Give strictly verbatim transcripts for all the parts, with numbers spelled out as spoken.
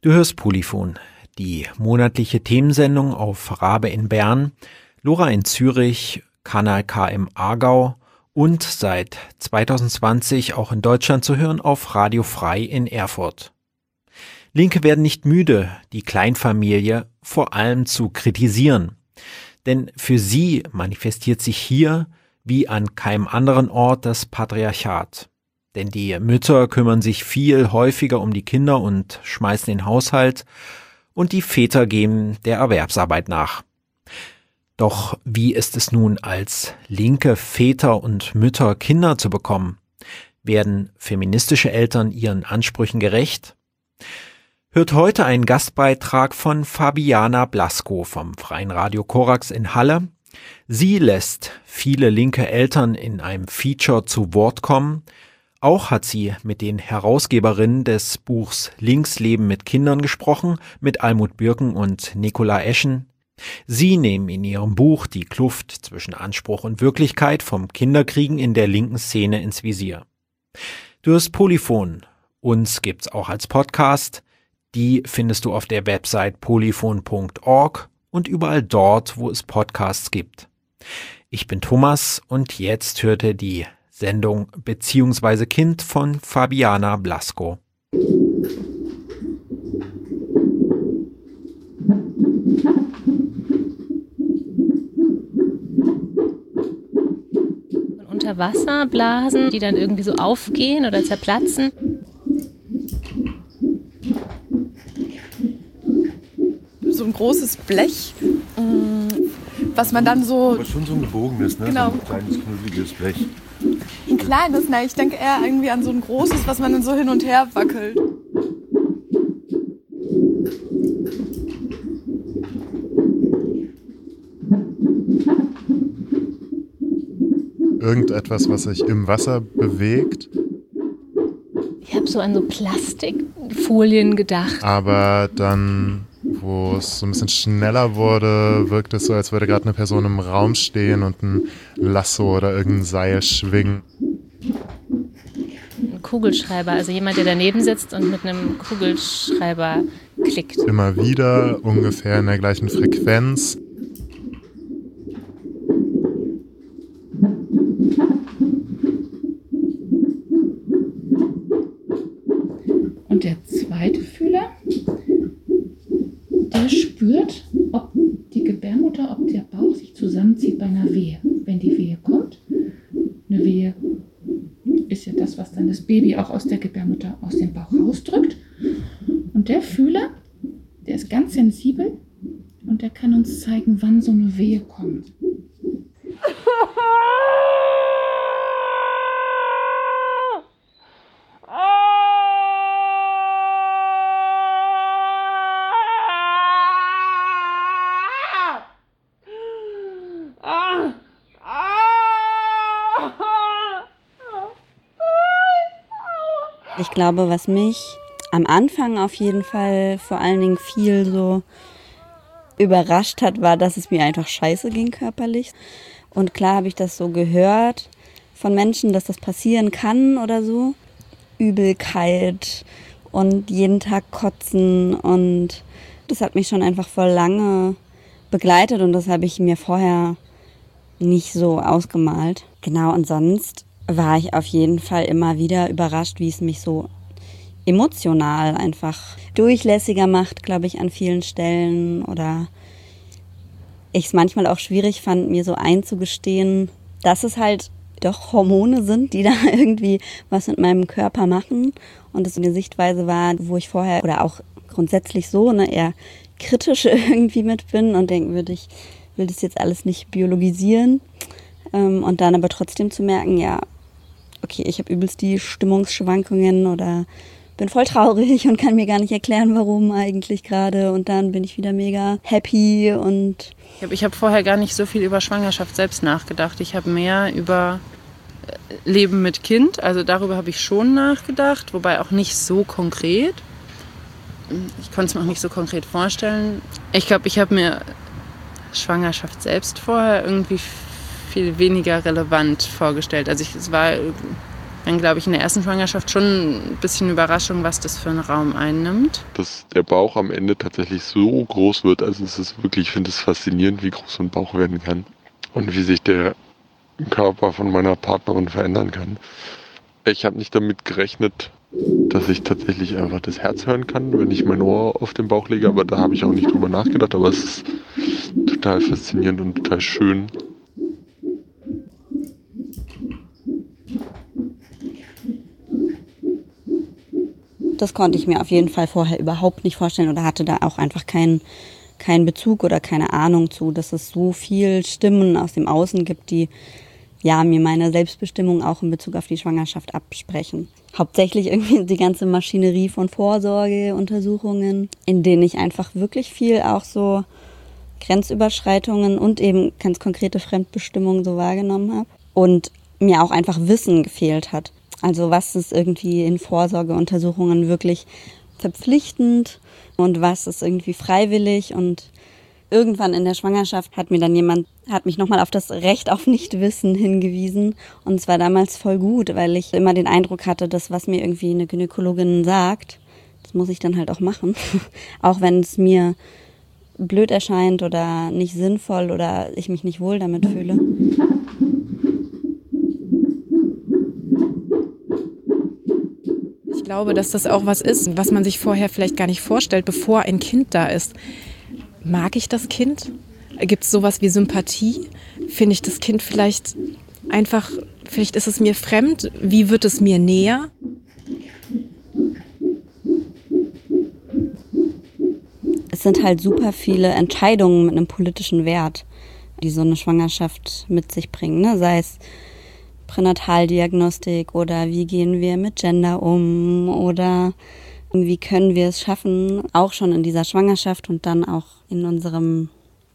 Du hörst Polyphon, die monatliche Themensendung auf Rabe in Bern, Lora in Zürich, Kanal K im Aargau und seit zwanzig zwanzig auch in Deutschland zu hören auf Radio Frei in Erfurt. Linke werden nicht müde, die Kleinfamilie vor allem zu kritisieren. Denn für sie manifestiert sich hier wie an keinem anderen Ort das Patriarchat. Denn die Mütter kümmern sich viel häufiger um die Kinder und schmeißen den Haushalt und die Väter gehen der Erwerbsarbeit nach. Doch wie ist es nun als linke Väter und Mütter Kinder zu bekommen? Werden feministische Eltern ihren Ansprüchen gerecht? Hört heute einen Gastbeitrag von Fabiana Blasko vom Freien Radio Korax in Halle. Sie lässt viele linke Eltern in einem Feature zu Wort kommen. Auch hat sie mit den Herausgeberinnen des Buchs Linksleben mit Kindern gesprochen, mit Almut Birken und Nicola Eschen. Sie nehmen in ihrem Buch die Kluft zwischen Anspruch und Wirklichkeit vom Kinderkriegen in der linken Szene ins Visier. Du hörst Polyphon. Uns gibt's auch als Podcast. Die findest du auf der Website polyphon punkt org und überall dort, wo es Podcasts gibt. Ich bin Thomas und jetzt hört ihr die Sendung beziehungsweise Kind von Fabiana Blasko. Unterwasserblasen, die dann irgendwie so aufgehen oder zerplatzen. So ein großes Blech, was man dann so... Aber schon so ein gebogenes, ne? Genau. So ein kleines, knuddeliges Blech. Ein kleines, nein, ich denke eher irgendwie an so ein großes, was man dann so hin und her wackelt. Irgendetwas, was sich im Wasser bewegt. Ich habe so an so Plastikfolien gedacht. Aber dann, wo es so ein bisschen schneller wurde, wirkt es so, als würde gerade eine Person im Raum stehen und ein Lasso oder irgendein Seil schwingen. Ein Kugelschreiber, also jemand, der daneben sitzt und mit einem Kugelschreiber klickt. Immer wieder, ungefähr in der gleichen Frequenz. Und der zweite Fühler, der spürt, ob die Gebärmutter, ob der Bauch sich zusammenzieht bei einer Wehe. Wenn die Wehe kommt, eine Wehe ist ja das, was dann das Baby auch aus der Gebärmutter aus dem Bauch rausdrückt. Und der Fühler, der ist ganz sensibel und der kann uns zeigen, wann so eine Wehe kommt. Ich glaube, was mich am Anfang auf jeden Fall vor allen Dingen viel so überrascht hat, war, dass es mir einfach scheiße ging körperlich. Und klar habe ich das so gehört von Menschen, dass das passieren kann oder so. Übelkeit und jeden Tag kotzen, und das hat mich schon einfach voll lange begleitet und das habe ich mir vorher nicht so ausgemalt. Genau, und sonst war ich auf jeden Fall immer wieder überrascht, wie es mich so emotional einfach durchlässiger macht, glaube ich, an vielen Stellen. Oder ich es manchmal auch schwierig fand, mir so einzugestehen, dass es halt doch Hormone sind, die da irgendwie was mit meinem Körper machen. Und es eine Sichtweise war, wo ich vorher oder auch grundsätzlich so ne, eher kritisch irgendwie mit bin und denken würde, ich will das jetzt alles nicht biologisieren. Und dann aber trotzdem zu merken, ja, okay, ich habe übelst die Stimmungsschwankungen oder bin voll traurig und kann mir gar nicht erklären, warum eigentlich gerade. Und dann bin ich wieder mega happy. Und ich habe ich hab vorher gar nicht so viel über Schwangerschaft selbst nachgedacht. Ich habe mehr über Leben mit Kind, also darüber habe ich schon nachgedacht, wobei auch nicht so konkret. Ich konnte es mir auch nicht so konkret vorstellen. Ich glaube, ich habe mir Schwangerschaft selbst vorher irgendwie viel weniger relevant vorgestellt. Also ich, es war dann glaube ich in der ersten Schwangerschaft schon ein bisschen Überraschung, was das für einen Raum einnimmt. Dass der Bauch am Ende tatsächlich so groß wird, also es ist wirklich, ich finde es faszinierend, wie groß so ein Bauch werden kann und wie sich der Körper von meiner Partnerin verändern kann. Ich habe nicht damit gerechnet, dass ich tatsächlich einfach das Herz hören kann, wenn ich mein Ohr auf den Bauch lege, aber da habe ich auch nicht drüber nachgedacht, aber es ist total faszinierend und total schön. Das konnte ich mir auf jeden Fall vorher überhaupt nicht vorstellen oder hatte da auch einfach keinen keinen Bezug oder keine Ahnung zu, dass es so viel Stimmen aus dem Außen gibt, die ja mir meine Selbstbestimmung auch in Bezug auf die Schwangerschaft absprechen. Hauptsächlich irgendwie die ganze Maschinerie von Vorsorgeuntersuchungen, in denen ich einfach wirklich viel auch so Grenzüberschreitungen und eben ganz konkrete Fremdbestimmungen so wahrgenommen habe und mir auch einfach Wissen gefehlt hat. Also was ist irgendwie in Vorsorgeuntersuchungen wirklich verpflichtend und was ist irgendwie freiwillig. Und irgendwann in der Schwangerschaft hat mir dann jemand, hat mich nochmal auf das Recht auf Nichtwissen hingewiesen. Und es war damals voll gut, weil ich immer den Eindruck hatte, dass was mir irgendwie eine Gynäkologin sagt, das muss ich dann halt auch machen. Auch wenn es mir blöd erscheint oder nicht sinnvoll oder ich mich nicht wohl damit fühle. Ich glaube, dass das auch was ist, was man sich vorher vielleicht gar nicht vorstellt, bevor ein Kind da ist. Mag ich das Kind? Gibt es sowas wie Sympathie? Finde ich das Kind vielleicht einfach, vielleicht ist es mir fremd? Wie wird es mir näher? Es sind halt super viele Entscheidungen mit einem politischen Wert, die so eine Schwangerschaft mit sich bringen, ne? Sei es Pränataldiagnostik oder wie gehen wir mit Gender um oder wie können wir es schaffen, auch schon in dieser Schwangerschaft und dann auch in unserem,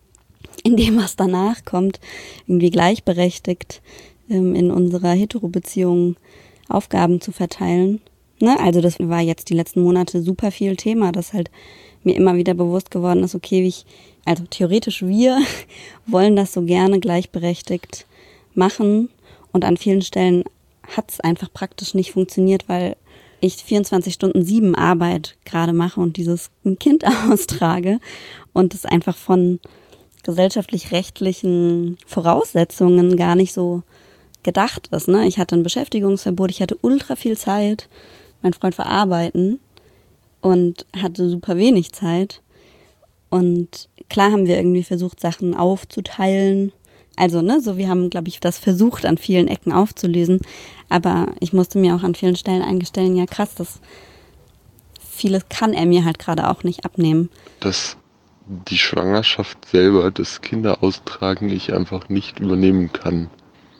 in dem, was danach kommt, irgendwie gleichberechtigt ähm, in unserer Hetero-Beziehung Aufgaben zu verteilen. Ne? Also das war jetzt die letzten Monate super viel Thema, dass halt mir immer wieder bewusst geworden ist, okay, wie ich, also theoretisch wir wollen das so gerne gleichberechtigt machen. Und an vielen Stellen hat es einfach praktisch nicht funktioniert, weil ich vierundzwanzig Stunden sieben Arbeit gerade mache und dieses Kind austrage und es einfach von gesellschaftlich-rechtlichen Voraussetzungen gar nicht so gedacht ist. Ne? Ich hatte ein Beschäftigungsverbot, ich hatte ultra viel Zeit, mein Freund war arbeiten und hatte super wenig Zeit. Und klar haben wir irgendwie versucht, Sachen aufzuteilen. Also, ne, so wir haben, glaube ich, das versucht, an vielen Ecken aufzulösen. Aber ich musste mir auch an vielen Stellen eingestellen, ja krass, das vieles kann er mir halt gerade auch nicht abnehmen. Dass die Schwangerschaft selber, das Kinderaustragen, ich einfach nicht übernehmen kann.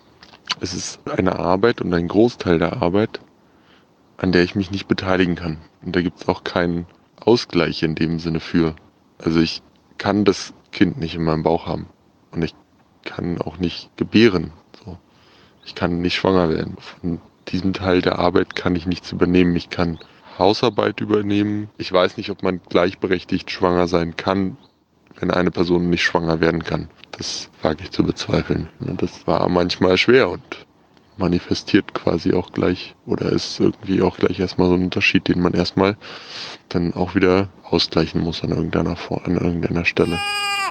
Es ist eine Arbeit und ein Großteil der Arbeit, an der ich mich nicht beteiligen kann. Und da gibt es auch keinen Ausgleich in dem Sinne für. Also ich kann das Kind nicht in meinem Bauch haben. Und ich kann auch nicht gebären. So. Ich kann nicht schwanger werden. Von diesem Teil der Arbeit kann ich nichts übernehmen. Ich kann Hausarbeit übernehmen. Ich weiß nicht, ob man gleichberechtigt schwanger sein kann, wenn eine Person nicht schwanger werden kann. Das wage ich zu bezweifeln. Das war manchmal schwer und manifestiert quasi auch gleich oder ist irgendwie auch gleich erstmal so ein Unterschied, den man erstmal dann auch wieder ausgleichen muss an irgendeiner, an irgendeiner Stelle.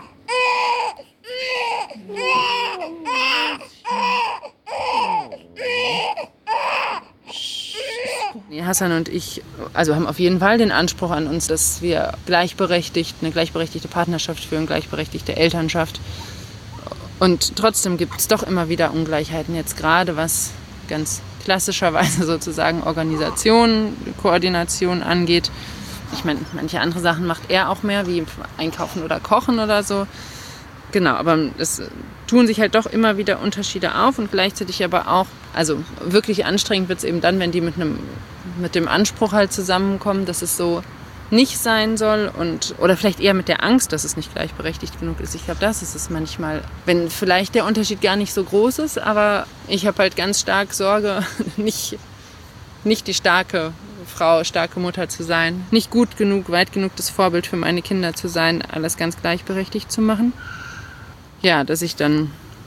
Hassan und ich also haben auf jeden Fall den Anspruch an uns, dass wir gleichberechtigt, eine gleichberechtigte Partnerschaft führen, gleichberechtigte Elternschaft. Und trotzdem gibt es doch immer wieder Ungleichheiten, jetzt gerade was ganz klassischerweise sozusagen Organisation, Koordination angeht. Ich meine, manche andere Sachen macht er auch mehr, wie Einkaufen oder Kochen oder so. Genau, aber es tun sich halt doch immer wieder Unterschiede auf und gleichzeitig aber auch, also wirklich anstrengend wird es eben dann, wenn die mit einem mit dem Anspruch halt zusammenkommen, dass es so nicht sein soll und oder vielleicht eher mit der Angst, dass es nicht gleichberechtigt genug ist. Ich glaube, das ist es manchmal, wenn vielleicht der Unterschied gar nicht so groß ist, aber ich habe halt ganz stark Sorge, nicht, nicht die starke Frau, starke Mutter zu sein, nicht gut genug, weit genug das Vorbild für meine Kinder zu sein, alles ganz gleichberechtigt zu machen. Ja, dass ich dann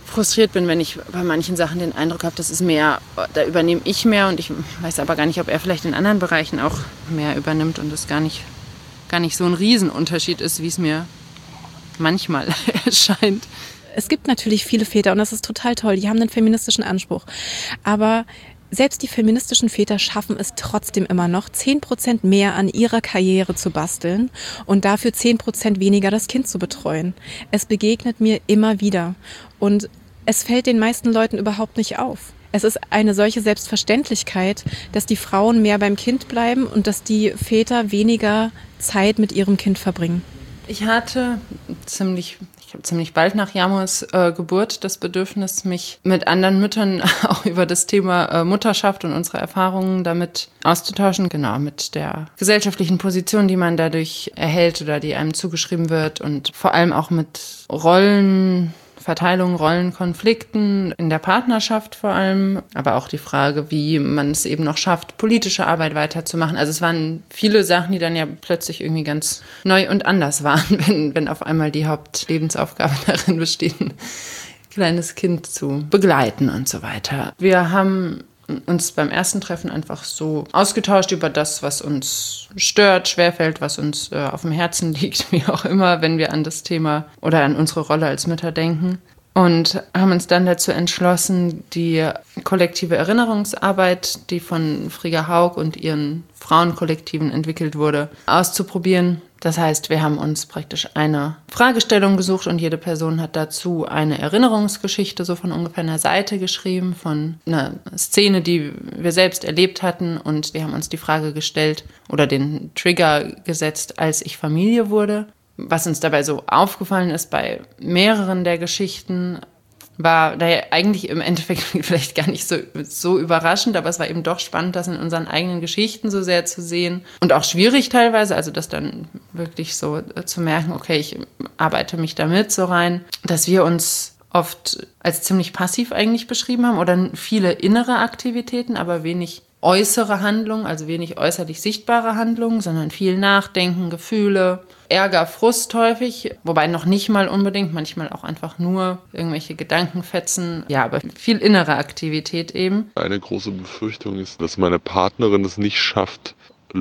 frustriert bin, wenn ich bei manchen Sachen den Eindruck habe, das ist mehr, da übernehme ich mehr und ich weiß aber gar nicht, ob er vielleicht in anderen Bereichen auch mehr übernimmt und es gar nicht, gar nicht so ein Riesenunterschied ist, wie es mir manchmal erscheint. Es gibt natürlich viele Väter und das ist total toll, die haben einen feministischen Anspruch, aber selbst die feministischen Väter schaffen es trotzdem immer noch, zehn Prozent mehr an ihrer Karriere zu basteln und dafür zehn Prozent weniger das Kind zu betreuen. Es begegnet mir immer wieder und es fällt den meisten Leuten überhaupt nicht auf. Es ist eine solche Selbstverständlichkeit, dass die Frauen mehr beim Kind bleiben und dass die Väter weniger Zeit mit ihrem Kind verbringen. Ich hatte ziemlich... Ich habe ziemlich bald nach Jamurs äh, Geburt das Bedürfnis, mich mit anderen Müttern auch über das Thema äh, Mutterschaft und unsere Erfahrungen damit auszutauschen. Genau, mit der gesellschaftlichen Position, die man dadurch erhält oder die einem zugeschrieben wird und vor allem auch mit Rollen, Verteilung, Rollenkonflikten in der Partnerschaft vor allem, aber auch die Frage, wie man es eben noch schafft, politische Arbeit weiterzumachen. Also es waren viele Sachen, die dann ja plötzlich irgendwie ganz neu und anders waren, wenn, wenn auf einmal die Hauptlebensaufgabe darin besteht, ein kleines Kind zu begleiten und so weiter. Wir haben uns beim ersten Treffen einfach so ausgetauscht über das, was uns stört, schwerfällt, was uns äh, auf dem Herzen liegt, wie auch immer, wenn wir an das Thema oder an unsere Rolle als Mütter denken. Und haben uns dann dazu entschlossen, die kollektive Erinnerungsarbeit, die von Frigga Haug und ihren Frauenkollektiven entwickelt wurde, auszuprobieren. Das heißt, wir haben uns praktisch eine Fragestellung gesucht und jede Person hat dazu eine Erinnerungsgeschichte so von ungefähr einer Seite geschrieben, von einer Szene, die wir selbst erlebt hatten. Und wir haben uns die Frage gestellt oder den Trigger gesetzt, als ich Familie wurde. Was uns dabei so aufgefallen ist bei mehreren der Geschichten, war daher eigentlich im Endeffekt vielleicht gar nicht so, so überraschend, aber es war eben doch spannend, das in unseren eigenen Geschichten so sehr zu sehen und auch schwierig teilweise, also das dann wirklich so zu merken, okay, ich arbeite mich damit so rein, dass wir uns oft als ziemlich passiv eigentlich beschrieben haben oder viele innere Aktivitäten, aber wenig äußere Handlungen, also wenig äußerlich sichtbare Handlungen, sondern viel Nachdenken, Gefühle, Ärger, Frust häufig, wobei noch nicht mal unbedingt, manchmal auch einfach nur irgendwelche Gedankenfetzen, ja, aber viel innere Aktivität eben. Eine große Befürchtung ist, dass meine Partnerin es nicht schafft,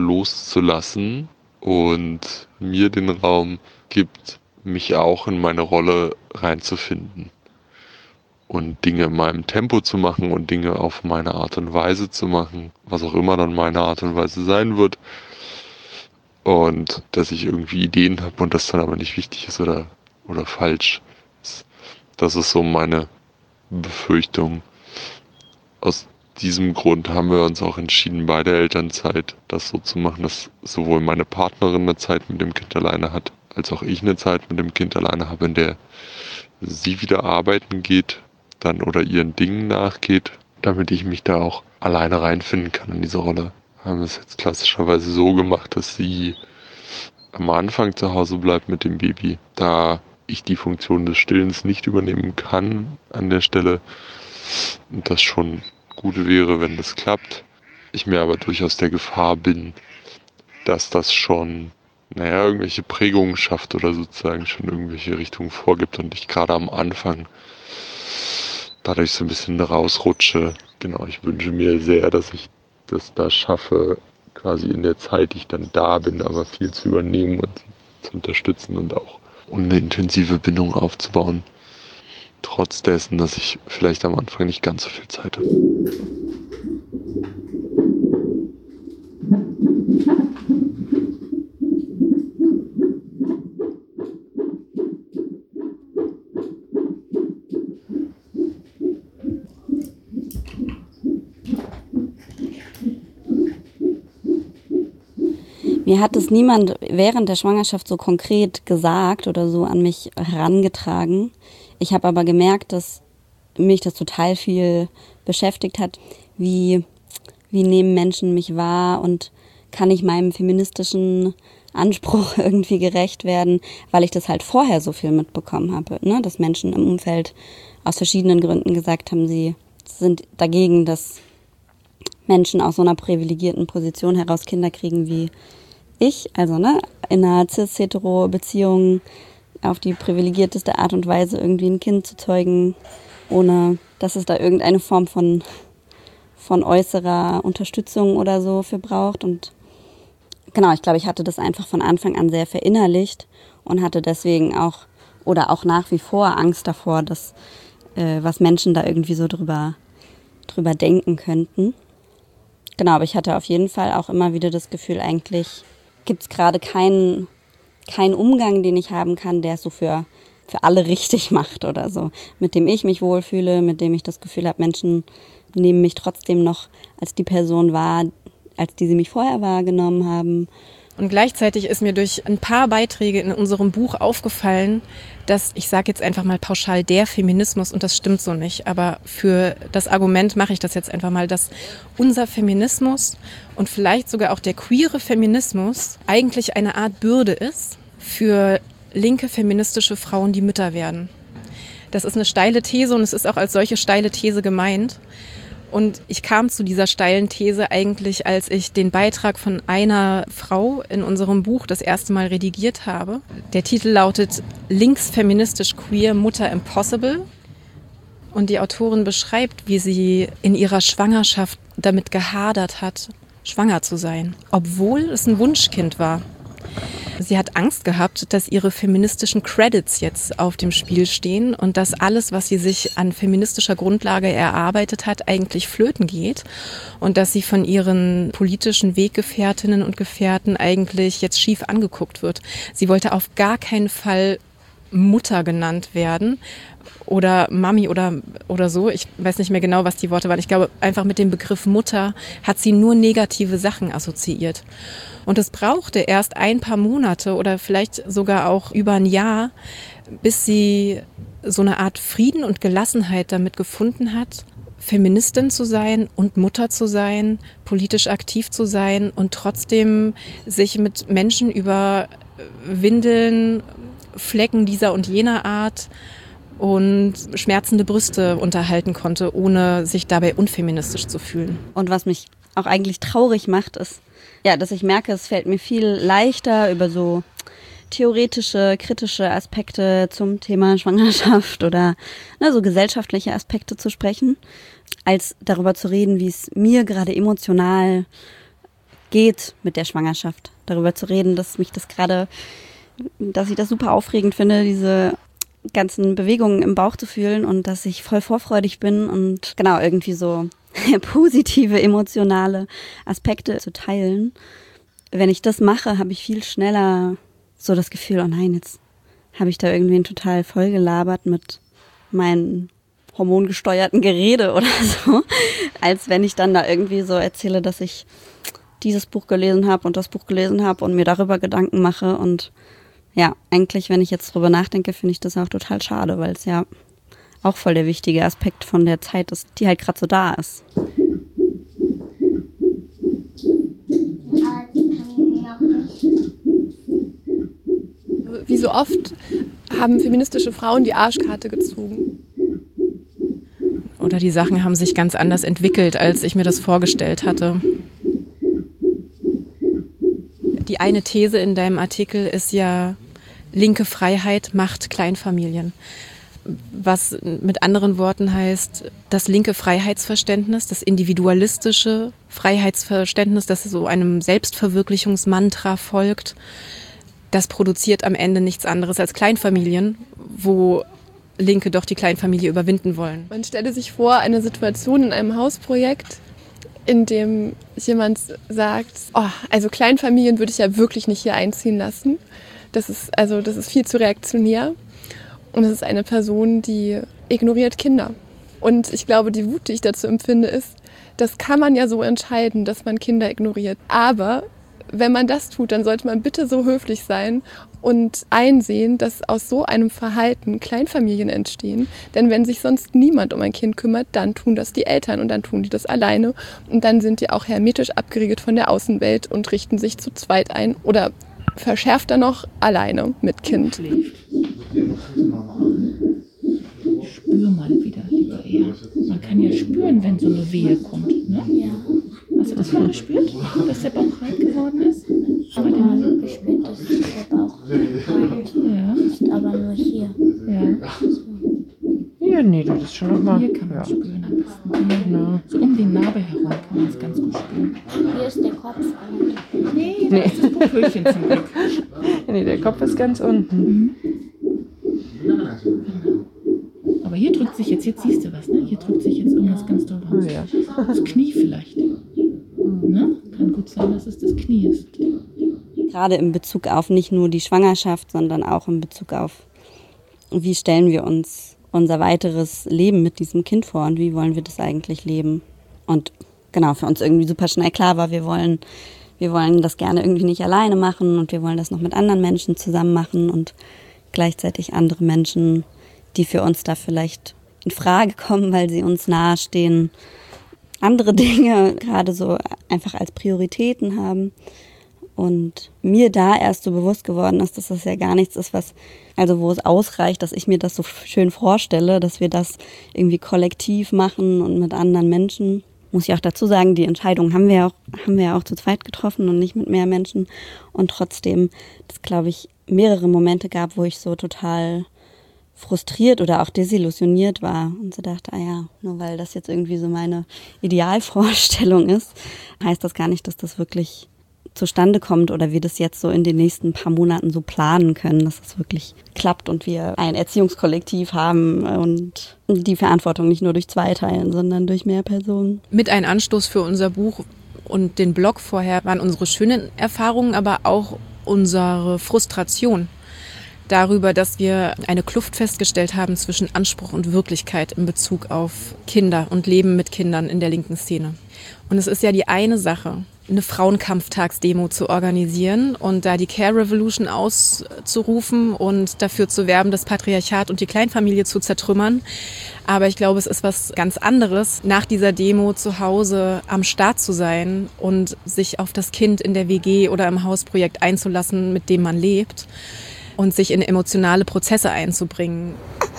loszulassen und mir den Raum gibt, mich auch in meine Rolle reinzufinden. Und Dinge in meinem Tempo zu machen und Dinge auf meine Art und Weise zu machen, was auch immer dann meine Art und Weise sein wird. Und dass ich irgendwie Ideen habe und das dann aber nicht wichtig ist oder, oder falsch ist. Das ist so meine Befürchtung. Aus diesem Grund haben wir uns auch entschieden, bei der Elternzeit das so zu machen, dass sowohl meine Partnerin eine Zeit mit dem Kind alleine hat, als auch ich eine Zeit mit dem Kind alleine habe, in der sie wieder arbeiten geht, dann oder ihren Dingen nachgeht, damit ich mich da auch alleine reinfinden kann in diese Rolle. Wir haben es jetzt klassischerweise so gemacht, dass sie am Anfang zu Hause bleibt mit dem Baby, da ich die Funktion des Stillens nicht übernehmen kann an der Stelle und das schon gut wäre, wenn das klappt. Ich mir aber durchaus der Gefahr bin, dass das schon, naja, irgendwelche Prägungen schafft oder sozusagen schon irgendwelche Richtungen vorgibt und ich gerade am Anfang dadurch so ein bisschen rausrutsche. Genau, ich wünsche mir sehr, dass ich das da schaffe, quasi in der Zeit, die ich dann da bin, aber viel zu übernehmen und zu unterstützen und auch eine intensive Bindung aufzubauen. Trotz dessen, dass ich vielleicht am Anfang nicht ganz so viel Zeit habe. Mir hat es niemand während der Schwangerschaft so konkret gesagt oder so an mich herangetragen. Ich habe aber gemerkt, dass mich das total viel beschäftigt hat. Wie, wie nehmen Menschen mich wahr und kann ich meinem feministischen Anspruch irgendwie gerecht werden, weil ich das halt vorher so viel mitbekommen habe, ne? Dass Menschen im Umfeld aus verschiedenen Gründen gesagt haben, sie sind dagegen, dass Menschen aus so einer privilegierten Position heraus Kinder kriegen wie ich, also ne, in einer cis-hetero-Beziehung auf die privilegierteste Art und Weise irgendwie ein Kind zu zeugen, ohne dass es da irgendeine Form von, von äußerer Unterstützung oder so für braucht. Und genau, ich glaube, ich hatte das einfach von Anfang an sehr verinnerlicht und hatte deswegen auch oder auch nach wie vor Angst davor, dass äh, was Menschen da irgendwie so drüber, drüber denken könnten. Genau, aber ich hatte auf jeden Fall auch immer wieder das Gefühl, eigentlich gibt es gerade keinen, keinen Umgang, den ich haben kann, der es so für, für alle richtig macht oder so. Mit dem ich mich wohlfühle, mit dem ich das Gefühl habe, Menschen nehmen mich trotzdem noch als die Person wahr, als die sie mich vorher wahrgenommen haben. Und gleichzeitig ist mir durch ein paar Beiträge in unserem Buch aufgefallen, dass, ich sage jetzt einfach mal pauschal, der Feminismus, und das stimmt so nicht, aber für das Argument mache ich das jetzt einfach mal, dass unser Feminismus und vielleicht sogar auch der queere Feminismus eigentlich eine Art Bürde ist für linke feministische Frauen, die Mütter werden. Das ist eine steile These und es ist auch als solche steile These gemeint. Und ich kam zu dieser steilen These eigentlich, als ich den Beitrag von einer Frau in unserem Buch das erste Mal redigiert habe. Der Titel lautet Linksfeministisch queer, Mutter impossible. Und die Autorin beschreibt, wie sie in ihrer Schwangerschaft damit gehadert hat, schwanger zu sein, obwohl es ein Wunschkind war. Sie hat Angst gehabt, dass ihre feministischen Credits jetzt auf dem Spiel stehen und dass alles, was sie sich an feministischer Grundlage erarbeitet hat, eigentlich flöten geht und dass sie von ihren politischen Weggefährtinnen und Gefährten eigentlich jetzt schief angeguckt wird. Sie wollte auf gar keinen Fall Mutter genannt werden oder Mami oder, oder so. Ich weiß nicht mehr genau, was die Worte waren. Ich glaube, einfach mit dem Begriff Mutter hat sie nur negative Sachen assoziiert. Und es brauchte erst ein paar Monate oder vielleicht sogar auch über ein Jahr, bis sie so eine Art Frieden und Gelassenheit damit gefunden hat, Feministin zu sein und Mutter zu sein, politisch aktiv zu sein und trotzdem sich mit Menschen über Windeln, Flecken dieser und jener Art und schmerzende Brüste unterhalten konnte, ohne sich dabei unfeministisch zu fühlen. Und was mich auch eigentlich traurig macht, ist, ja, dass ich merke, es fällt mir viel leichter, über so theoretische, kritische Aspekte zum Thema Schwangerschaft oder ne, so gesellschaftliche Aspekte zu sprechen, als darüber zu reden, wie es mir gerade emotional geht mit der Schwangerschaft. Darüber zu reden, dass mich das gerade, dass ich das super aufregend finde, diese ganzen Bewegungen im Bauch zu fühlen und dass ich voll vorfreudig bin und genau irgendwie so positive, emotionale Aspekte zu teilen. Wenn ich das mache, habe ich viel schneller so das Gefühl, oh nein, jetzt habe ich da irgendwen total vollgelabert mit meinen hormongesteuerten Gerede oder so, als wenn ich dann da irgendwie so erzähle, dass ich dieses Buch gelesen habe und das Buch gelesen habe und mir darüber Gedanken mache. Und ja, eigentlich, wenn ich jetzt drüber nachdenke, finde ich das auch total schade, weil es ja auch voll der wichtige Aspekt von der Zeit ist, die halt gerade so da ist. Wie so oft haben feministische Frauen die Arschkarte gezogen. Oder die Sachen haben sich ganz anders entwickelt, als ich mir das vorgestellt hatte. Die eine These in deinem Artikel ist ja, linke Freiheit macht Kleinfamilien. Was mit anderen Worten heißt, das linke Freiheitsverständnis, das individualistische Freiheitsverständnis, das so einem Selbstverwirklichungsmantra folgt, das produziert am Ende nichts anderes als Kleinfamilien, wo Linke doch die Kleinfamilie überwinden wollen. Man stelle sich vor, eine Situation in einem Hausprojekt, in dem jemand sagt, oh, also Kleinfamilien würde ich ja wirklich nicht hier einziehen lassen. Das ist, also, das ist viel zu reaktionär. Und es ist eine Person, die ignoriert Kinder. Und ich glaube, die Wut, die ich dazu empfinde, ist, das kann man ja so entscheiden, dass man Kinder ignoriert. Aber wenn man das tut, dann sollte man bitte so höflich sein und einsehen, dass aus so einem Verhalten Kleinfamilien entstehen. Denn wenn sich sonst niemand um ein Kind kümmert, dann tun das die Eltern und dann tun die das alleine. Und dann sind die auch hermetisch abgeriegelt von der Außenwelt und richten sich zu zweit ein oder verschärft er noch alleine mit Kind. Spür mal wieder, lieber eher. Man kann ja spüren, wenn so eine Wehe kommt. Ne? Ja. Hast du das mal gespürt, dass der Bauch hart geworden ist? Aber ich habe gespürt, dass der Bauch hart ja. ist, aber nur hier. Ja. Ja, nee, das schon nochmal. Hier kann man Ja. spüren am besten. Hier, Genau. so um den Nabel herum kann man es ganz gut spüren. Hier ist der Kopf. Nee, nee. Das ist das Pupillchen zum Glück. Nee, der Kopf ist ganz unten. Aber hier drückt sich jetzt, jetzt siehst du was, ne? Hier drückt sich jetzt irgendwas ganz doll raus. Ja. Das Knie vielleicht. Ne? Kann gut sein, dass es das Knie ist. Gerade in Bezug auf nicht nur die Schwangerschaft, sondern auch in Bezug auf, wie stellen wir uns unser weiteres Leben mit diesem Kind vor und wie wollen wir das eigentlich leben. Und genau, für uns irgendwie super schnell klar war, wir wollen, wir wollen das gerne irgendwie nicht alleine machen und wir wollen das noch mit anderen Menschen zusammen machen und gleichzeitig andere Menschen, die für uns da vielleicht in Frage kommen, weil sie uns nahestehen, andere Dinge gerade so einfach als Prioritäten haben. Und mir da erst so bewusst geworden ist, dass das ja gar nichts ist, was, also wo es ausreicht, dass ich mir das so schön vorstelle, dass wir das irgendwie kollektiv machen und mit anderen Menschen. Muss ich auch dazu sagen, die Entscheidung haben wir auch, haben wir auch zu zweit getroffen und nicht mit mehr Menschen. Und trotzdem, das glaube ich, mehrere Momente gab, wo ich so total frustriert oder auch desillusioniert war und so dachte, ah ja, nur weil das jetzt irgendwie so meine Idealvorstellung ist, heißt das gar nicht, dass das wirklich zustande kommt oder wir das jetzt so in den nächsten paar Monaten so planen können, dass es wirklich klappt und wir ein Erziehungskollektiv haben und die Verantwortung nicht nur durch zwei teilen, sondern durch mehr Personen. Mit ein Anstoß für unser Buch und den Blog vorher waren unsere schönen Erfahrungen, aber auch unsere Frustration darüber, dass wir eine Kluft festgestellt haben zwischen Anspruch und Wirklichkeit in Bezug auf Kinder und Leben mit Kindern in der linken Szene. Und es ist ja die eine Sache, eine Frauenkampftagsdemo zu organisieren und da die Care Revolution auszurufen und dafür zu werben, das Patriarchat und die Kleinfamilie zu zertrümmern. Aber ich glaube, es ist was ganz anderes, nach dieser Demo zu Hause am Start zu sein und sich auf das Kind in der W G oder im Hausprojekt einzulassen, mit dem man lebt und sich in emotionale Prozesse einzubringen.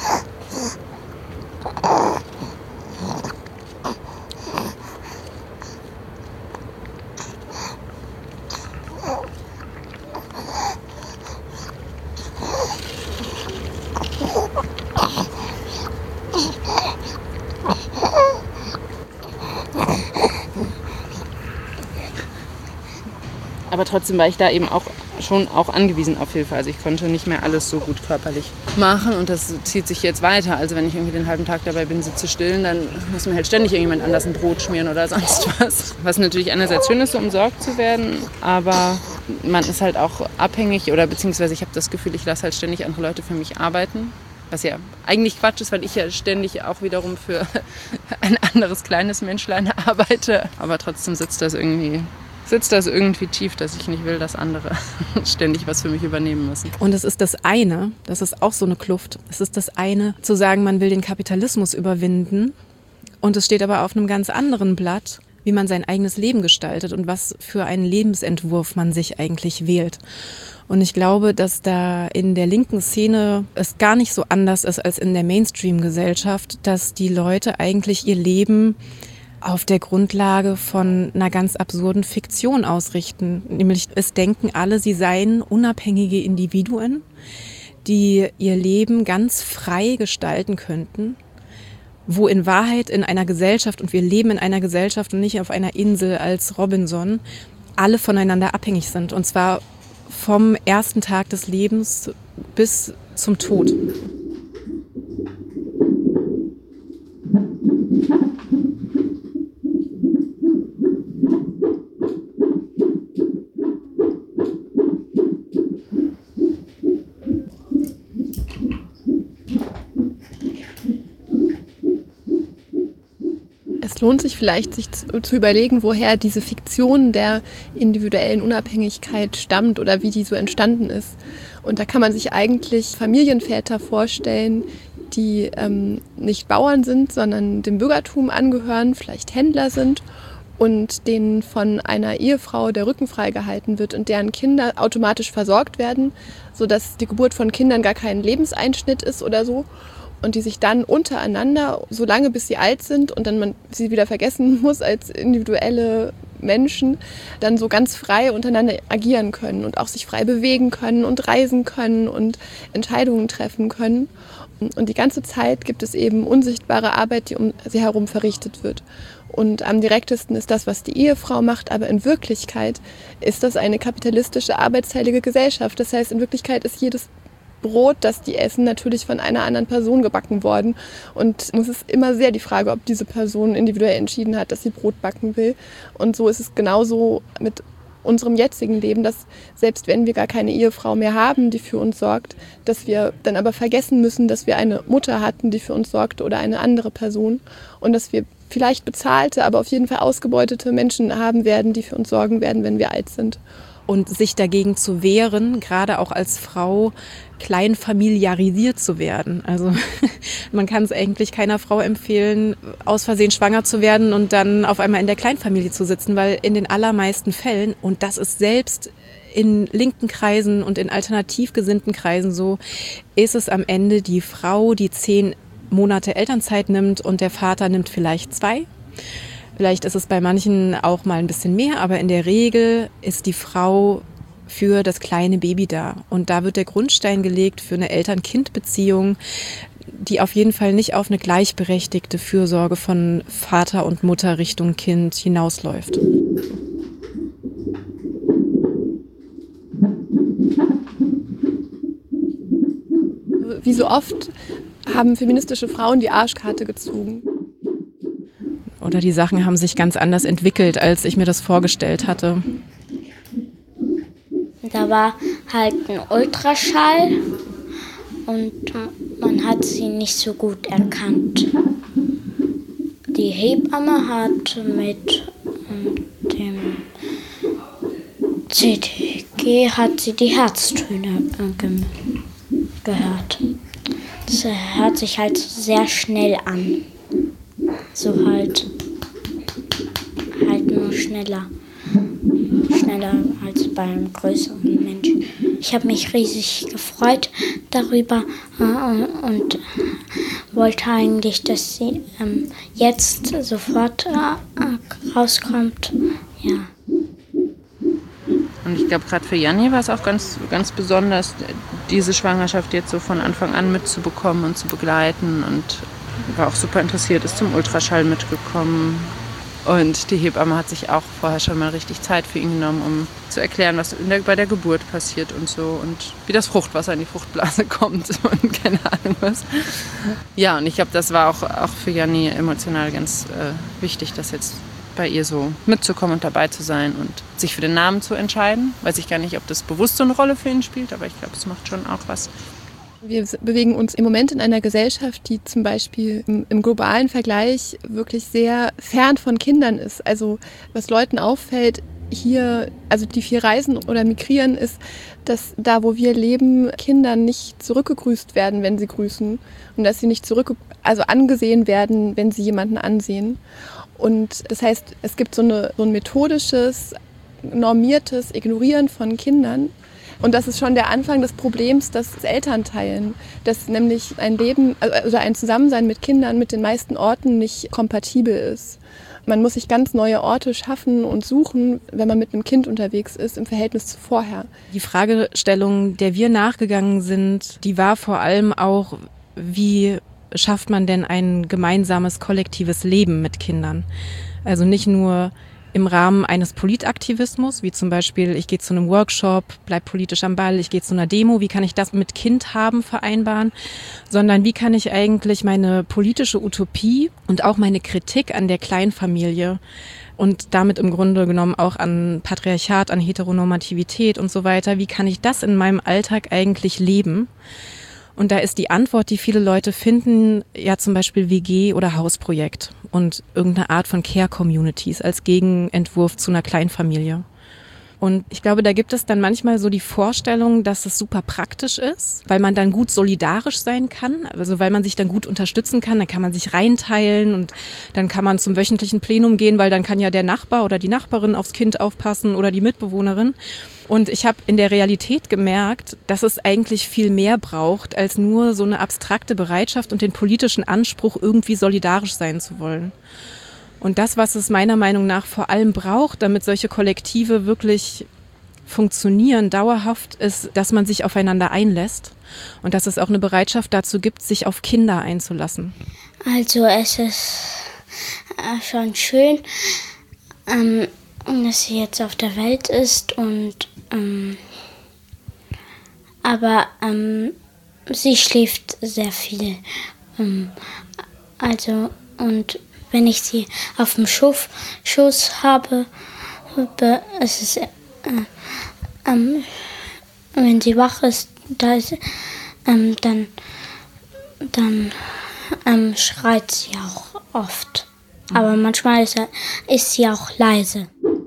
Aber trotzdem war ich da eben auch schon auch angewiesen auf Hilfe. Also ich konnte nicht mehr alles so gut körperlich machen und das zieht sich jetzt weiter. Also wenn ich irgendwie den halben Tag dabei bin, sie zu stillen, dann muss mir halt ständig irgendjemand anders ein Brot schmieren oder sonst was. Was natürlich einerseits schön ist, so umsorgt zu werden, aber man ist halt auch abhängig oder beziehungsweise ich habe das Gefühl, ich lasse halt ständig andere Leute für mich arbeiten. Was ja eigentlich Quatsch ist, weil ich ja ständig auch wiederum für ein anderes kleines Menschlein arbeite. Aber trotzdem sitzt das irgendwie... sitzt das irgendwie tief, dass ich nicht will, dass andere ständig was für mich übernehmen müssen. Und es ist das eine, das ist auch so eine Kluft, es ist das eine, zu sagen, man will den Kapitalismus überwinden und es steht aber auf einem ganz anderen Blatt, wie man sein eigenes Leben gestaltet und was für einen Lebensentwurf man sich eigentlich wählt. Und ich glaube, dass da in der linken Szene es gar nicht so anders ist als in der Mainstream-Gesellschaft, dass die Leute eigentlich ihr Leben auf der Grundlage von einer ganz absurden Fiktion ausrichten. Nämlich es denken alle, sie seien unabhängige Individuen, die ihr Leben ganz frei gestalten könnten, wo in Wahrheit in einer Gesellschaft, und wir leben in einer Gesellschaft und nicht auf einer Insel als Robinson, alle voneinander abhängig sind. Und zwar vom ersten Tag des Lebens bis zum Tod. Es lohnt sich vielleicht, sich zu, zu überlegen, woher diese Fiktion der individuellen Unabhängigkeit stammt oder wie die so entstanden ist. Und da kann man sich eigentlich Familienväter vorstellen, die ähm, nicht Bauern sind, sondern dem Bürgertum angehören, vielleicht Händler sind und denen von einer Ehefrau der Rücken freigehalten wird und deren Kinder automatisch versorgt werden, sodass die Geburt von Kindern gar kein Lebenseinschnitt ist oder so. Und die sich dann untereinander, so lange bis sie alt sind und dann man sie wieder vergessen muss als individuelle Menschen dann so ganz frei untereinander agieren können und auch sich frei bewegen können und reisen können und Entscheidungen treffen können. Und die ganze Zeit gibt es eben unsichtbare Arbeit, die um sie herum verrichtet wird. Und am direktesten ist das, was die Ehefrau macht, aber in Wirklichkeit ist das eine kapitalistische, arbeitsteilige Gesellschaft. Das heißt, in Wirklichkeit ist jedes Brot, das die essen, natürlich von einer anderen Person gebacken worden. Und es ist immer sehr die Frage, ob diese Person individuell entschieden hat, dass sie Brot backen will. Und so ist es genauso mit unserem jetzigen Leben, dass selbst wenn wir gar keine Ehefrau mehr haben, die für uns sorgt, dass wir dann aber vergessen müssen, dass wir eine Mutter hatten, die für uns sorgte oder eine andere Person und dass wir vielleicht bezahlte, aber auf jeden Fall ausgebeutete Menschen haben werden, die für uns sorgen werden, wenn wir alt sind. Und sich dagegen zu wehren, gerade auch als Frau, klein familiarisiert zu werden. Also man kann es eigentlich keiner Frau empfehlen, aus Versehen schwanger zu werden und dann auf einmal in der Kleinfamilie zu sitzen, weil in den allermeisten Fällen, und das ist selbst in linken Kreisen und in alternativ gesinnten Kreisen so, ist es am Ende die Frau, die zehn Monate Elternzeit nimmt und der Vater nimmt vielleicht zwei. Vielleicht ist es bei manchen auch mal ein bisschen mehr, aber in der Regel ist die Frau für das kleine Baby da. Und da wird der Grundstein gelegt für eine Eltern-Kind-Beziehung, die auf jeden Fall nicht auf eine gleichberechtigte Fürsorge von Vater und Mutter Richtung Kind hinausläuft. Wie so oft haben feministische Frauen die Arschkarte gezogen. Oder die Sachen haben sich ganz anders entwickelt, als ich mir das vorgestellt hatte. Da war halt ein Ultraschall und man hat sie nicht so gut erkannt. Die Hebamme hat mit dem C T G hat sie die Herztöne ge- gehört. Das hört sich halt sehr schnell an. So halt, halt nur schneller. Schneller als beim größeren Menschen. Ich habe mich riesig gefreut darüber äh, und wollte eigentlich, dass sie ähm, jetzt sofort äh, rauskommt. Ja. Und ich glaube, gerade für Janni war es auch ganz, ganz besonders, diese Schwangerschaft jetzt so von Anfang an mitzubekommen und zu begleiten. Und war auch super interessiert, ist zum Ultraschall mitgekommen. Und die Hebamme hat sich auch vorher schon mal richtig Zeit für ihn genommen, um zu erklären, was in der, bei der Geburt passiert und so. Und wie das Fruchtwasser in die Fruchtblase kommt und keine Ahnung was. Ja, und ich glaube, das war auch, auch für Janni emotional ganz äh, wichtig, das jetzt bei ihr so mitzukommen und dabei zu sein und sich für den Namen zu entscheiden. Weiß ich gar nicht, ob das bewusst so eine Rolle für ihn spielt, aber ich glaube, es macht schon auch was. Wir bewegen uns im Moment in einer Gesellschaft, die zum Beispiel im, im globalen Vergleich wirklich sehr fern von Kindern ist. Also was Leuten auffällt, hier, also die viel reisen oder migrieren, ist, dass da, wo wir leben, Kinder nicht zurückgegrüßt werden, wenn sie grüßen. Und dass sie nicht zurück, also angesehen werden, wenn sie jemanden ansehen. Und das heißt, es gibt so, eine, so ein methodisches, normiertes Ignorieren von Kindern. Und das ist schon der Anfang des Problems, das Eltern teilen, dass nämlich ein Leben also ein Zusammensein mit Kindern mit den meisten Orten nicht kompatibel ist. Man muss sich ganz neue Orte schaffen und suchen, wenn man mit einem Kind unterwegs ist, im Verhältnis zu vorher. Die Fragestellung, der wir nachgegangen sind, die war vor allem auch, wie schafft man denn ein gemeinsames, kollektives Leben mit Kindern? Also nicht nur im Rahmen eines Politaktivismus, wie zum Beispiel, ich gehe zu einem Workshop, bleib politisch am Ball, ich gehe zu einer Demo, wie kann ich das mit Kind haben vereinbaren, sondern wie kann ich eigentlich meine politische Utopie und auch meine Kritik an der Kleinfamilie und damit im Grunde genommen auch an Patriarchat, an Heteronormativität und so weiter, wie kann ich das in meinem Alltag eigentlich leben? Und da ist die Antwort, die viele Leute finden, ja zum Beispiel W G oder Hausprojekt und irgendeine Art von Care-Communities als Gegenentwurf zu einer Kleinfamilie. Und ich glaube, da gibt es dann manchmal so die Vorstellung, dass es super praktisch ist, weil man dann gut solidarisch sein kann, also weil man sich dann gut unterstützen kann, dann kann man sich reinteilen und dann kann man zum wöchentlichen Plenum gehen, weil dann kann ja der Nachbar oder die Nachbarin aufs Kind aufpassen oder die Mitbewohnerin. Und ich habe in der Realität gemerkt, dass es eigentlich viel mehr braucht, als nur so eine abstrakte Bereitschaft und den politischen Anspruch, irgendwie solidarisch sein zu wollen. Und das, was es meiner Meinung nach vor allem braucht, damit solche Kollektive wirklich funktionieren, dauerhaft, ist, dass man sich aufeinander einlässt und dass es auch eine Bereitschaft dazu gibt, sich auf Kinder einzulassen. Also es ist äh, schon schön, ähm, dass sie jetzt auf der Welt ist und ähm, aber ähm, sie schläft sehr viel. Ähm, also und wenn ich sie auf dem Schoß, Schoß habe, ist es, äh, ähm, wenn sie wach ist, da ist ähm, dann, dann ähm, schreit sie auch oft. Aber manchmal ist, er, ist sie auch leise.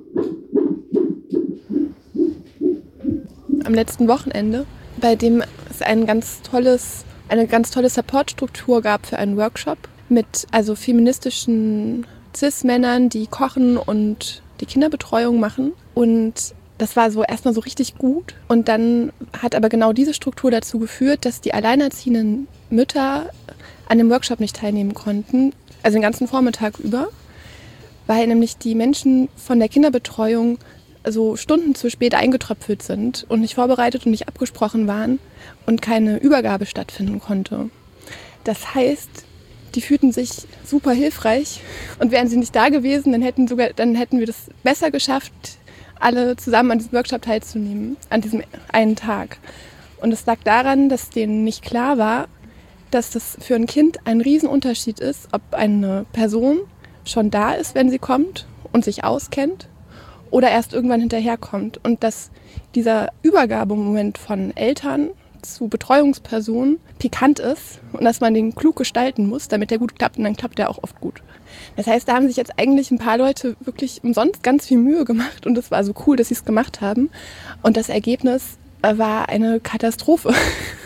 Am letzten Wochenende, bei dem es ein ganz tolles, eine ganz tolle Supportstruktur gab für einen Workshop mit also feministischen Cis-Männern, die kochen und die Kinderbetreuung machen. Und das war so erstmal so richtig gut. Und dann hat aber genau diese Struktur dazu geführt, dass die alleinerziehenden Mütter an dem Workshop nicht teilnehmen konnten, also den ganzen Vormittag über, weil nämlich die Menschen von der Kinderbetreuung so Stunden zu spät eingetröpfelt sind und nicht vorbereitet und nicht abgesprochen waren und keine Übergabe stattfinden konnte. Das heißt, die fühlten sich super hilfreich und wären sie nicht da gewesen, dann hätten, sogar, dann hätten wir das besser geschafft, alle zusammen an diesem Workshop teilzunehmen, an diesem einen Tag. Und es lag daran, dass denen nicht klar war, dass das für ein Kind ein Riesenunterschied ist, ob eine Person schon da ist, wenn sie kommt und sich auskennt, oder erst irgendwann hinterherkommt. Und dass dieser Übergabemoment von Eltern zu Betreuungspersonen pikant ist und dass man den klug gestalten muss, damit der gut klappt, und dann klappt der auch oft gut. Das heißt, da haben sich jetzt eigentlich ein paar Leute wirklich umsonst ganz viel Mühe gemacht und es war so cool, dass sie es gemacht haben. Und das Ergebnis war eine Katastrophe.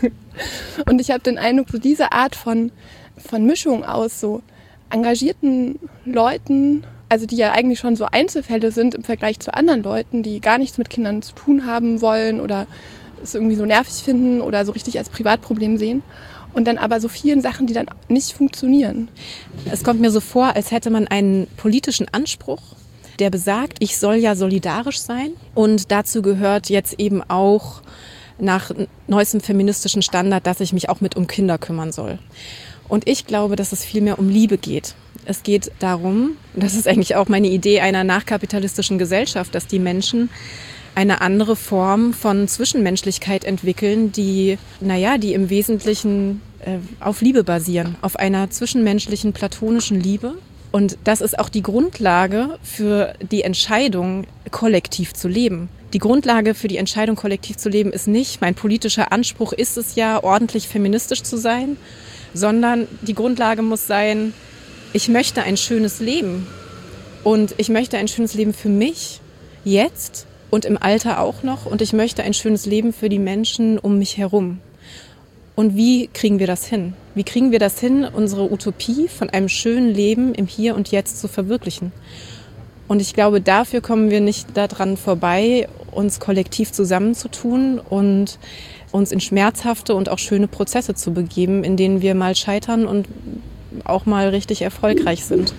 Und ich habe den Eindruck, so diese Art von, von Mischung aus so engagierten Leuten, also die ja eigentlich schon so Einzelfälle sind im Vergleich zu anderen Leuten, die gar nichts mit Kindern zu tun haben wollen oder es irgendwie so nervig finden oder so richtig als Privatproblem sehen. Und dann aber so vielen Sachen, die dann nicht funktionieren. Es kommt mir so vor, als hätte man einen politischen Anspruch, der besagt, ich soll ja solidarisch sein. Und dazu gehört jetzt eben auch nach neuestem feministischen Standard, dass ich mich auch mit um Kinder kümmern soll. Und ich glaube, dass es viel mehr um Liebe geht. Es geht darum, das ist eigentlich auch meine Idee einer nachkapitalistischen Gesellschaft, dass die Menschen eine andere Form von Zwischenmenschlichkeit entwickeln, die, naja, die im Wesentlichen äh, auf Liebe basieren, auf einer zwischenmenschlichen platonischen Liebe. Und das ist auch die Grundlage für die Entscheidung, kollektiv zu leben. Die Grundlage für die Entscheidung, kollektiv zu leben, ist nicht, mein politischer Anspruch ist es ja, ordentlich feministisch zu sein, sondern die Grundlage muss sein, ich möchte ein schönes Leben. Und ich möchte ein schönes Leben für mich, jetzt und im Alter auch noch. Und ich möchte ein schönes Leben für die Menschen um mich herum. Und wie kriegen wir das hin? Wie kriegen wir das hin, unsere Utopie von einem schönen Leben im Hier und Jetzt zu verwirklichen? Und ich glaube, dafür kommen wir nicht daran vorbei, uns kollektiv zusammenzutun und uns in schmerzhafte und auch schöne Prozesse zu begeben, in denen wir mal scheitern und auch mal richtig erfolgreich sind.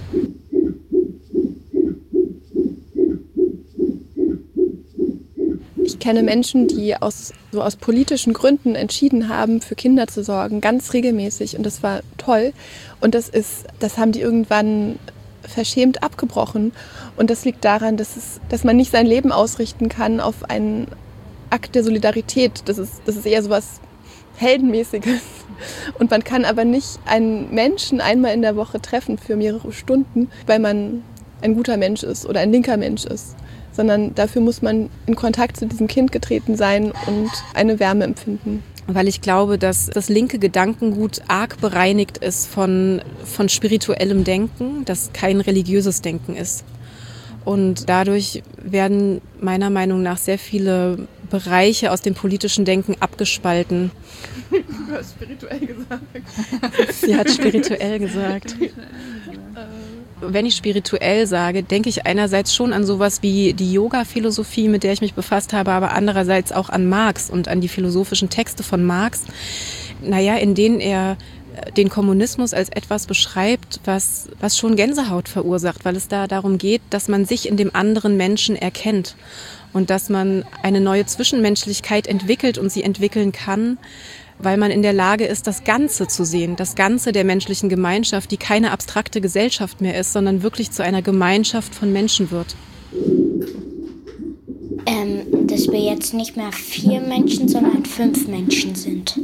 Ich kenne Menschen, die aus, so aus politischen Gründen entschieden haben, für Kinder zu sorgen, ganz regelmäßig. Und das war toll. Und das ist, das haben die irgendwann verschämt abgebrochen. Und das liegt daran, dass, es, dass man nicht sein Leben ausrichten kann auf einen Akt der Solidarität. Das ist, das ist eher so was Heldenmäßiges. Und man kann aber nicht einen Menschen einmal in der Woche treffen für mehrere Stunden, weil man ein guter Mensch ist oder ein linker Mensch ist. Sondern dafür muss man in Kontakt zu diesem Kind getreten sein und eine Wärme empfinden. Weil ich glaube, dass das linke Gedankengut arg bereinigt ist von, von spirituellem Denken, das kein religiöses Denken ist. Und dadurch werden meiner Meinung nach sehr viele Bereiche aus dem politischen Denken abgespalten. Du hast spirituell gesagt. Sie hat spirituell gesagt. Wenn ich spirituell sage, denke ich einerseits schon an sowas wie die Yoga-Philosophie, mit der ich mich befasst habe, aber andererseits auch an Marx und an die philosophischen Texte von Marx, naja, in denen er den Kommunismus als etwas beschreibt, was, was schon Gänsehaut verursacht, weil es da darum geht, dass man sich in dem anderen Menschen erkennt und dass man eine neue Zwischenmenschlichkeit entwickelt und sie entwickeln kann, weil man in der Lage ist, das Ganze zu sehen, das Ganze der menschlichen Gemeinschaft, die keine abstrakte Gesellschaft mehr ist, sondern wirklich zu einer Gemeinschaft von Menschen wird. Ähm, dass wir jetzt nicht mehr vier Menschen, sondern fünf Menschen sind.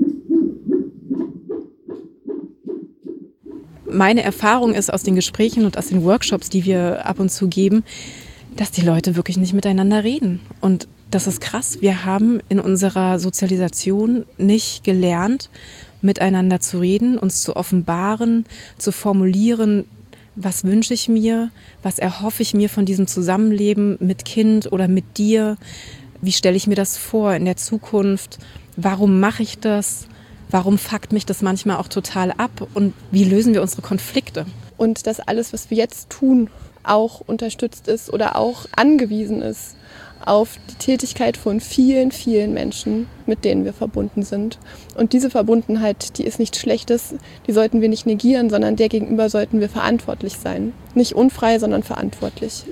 Meine Erfahrung ist aus den Gesprächen und aus den Workshops, die wir ab und zu geben, dass die Leute wirklich nicht miteinander reden. Und das ist krass. Wir haben in unserer Sozialisation nicht gelernt, miteinander zu reden, uns zu offenbaren, zu formulieren, was wünsche ich mir, was erhoffe ich mir von diesem Zusammenleben mit Kind oder mit dir, wie stelle ich mir das vor in der Zukunft, warum mache ich das, warum fuckt mich das manchmal auch total ab und wie lösen wir unsere Konflikte. Und dass alles, was wir jetzt tun, auch unterstützt ist oder auch angewiesen ist auf die Tätigkeit von vielen, vielen Menschen, mit denen wir verbunden sind. Und diese Verbundenheit, die ist nichts Schlechtes, die sollten wir nicht negieren, sondern der gegenüber sollten wir verantwortlich sein. Nicht unfrei, sondern verantwortlich.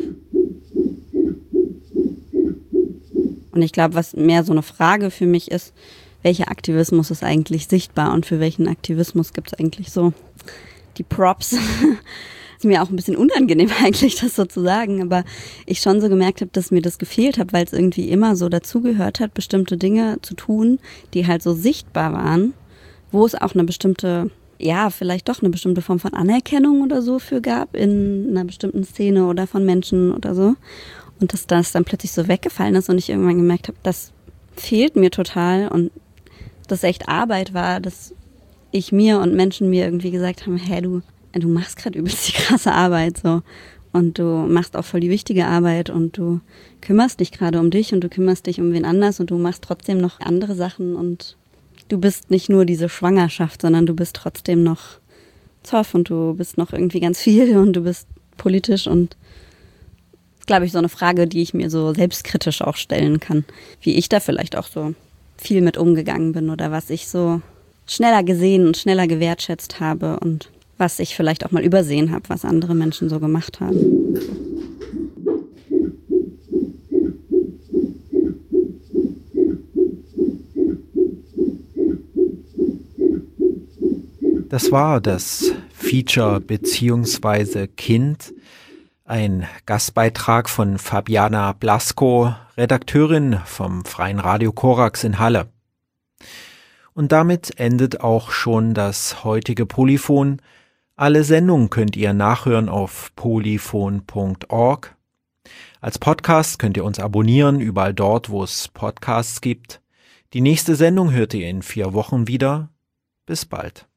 Und ich glaube, was mehr so eine Frage für mich ist, welcher Aktivismus ist eigentlich sichtbar und für welchen Aktivismus gibt es eigentlich so die Props? Ist mir auch ein bisschen unangenehm eigentlich, das so zu sagen, aber ich schon so gemerkt habe, dass mir das gefehlt hat, weil es irgendwie immer so dazugehört hat, bestimmte Dinge zu tun, die halt so sichtbar waren, wo es auch eine bestimmte, ja, vielleicht doch eine bestimmte Form von Anerkennung oder so für gab in einer bestimmten Szene oder von Menschen oder so. Und dass das dann plötzlich so weggefallen ist und ich irgendwann gemerkt habe, das fehlt mir total und das echt Arbeit war, dass ich mir und Menschen mir irgendwie gesagt haben, hey, du du machst gerade übelst die krasse Arbeit so und du machst auch voll die wichtige Arbeit und du kümmerst dich gerade um dich und du kümmerst dich um wen anders und du machst trotzdem noch andere Sachen und du bist nicht nur diese Schwangerschaft, sondern du bist trotzdem noch Zoff und du bist noch irgendwie ganz viel und du bist politisch und das ist, glaube ich, so eine Frage, die ich mir so selbstkritisch auch stellen kann, wie ich da vielleicht auch so viel mit umgegangen bin oder was ich so schneller gesehen und schneller gewertschätzt habe und was ich vielleicht auch mal übersehen habe, was andere Menschen so gemacht haben. Das war das Feature beziehungsweise Kind, ein Gastbeitrag von Fabiana Blasko, Redakteurin vom Freien Radio Korax in Halle. Und damit endet auch schon das heutige Polyphon. Alle Sendungen könnt ihr nachhören auf polyphon punkt org. Als Podcast könnt ihr uns abonnieren, überall dort, wo es Podcasts gibt. Die nächste Sendung hört ihr in vier Wochen wieder. Bis bald.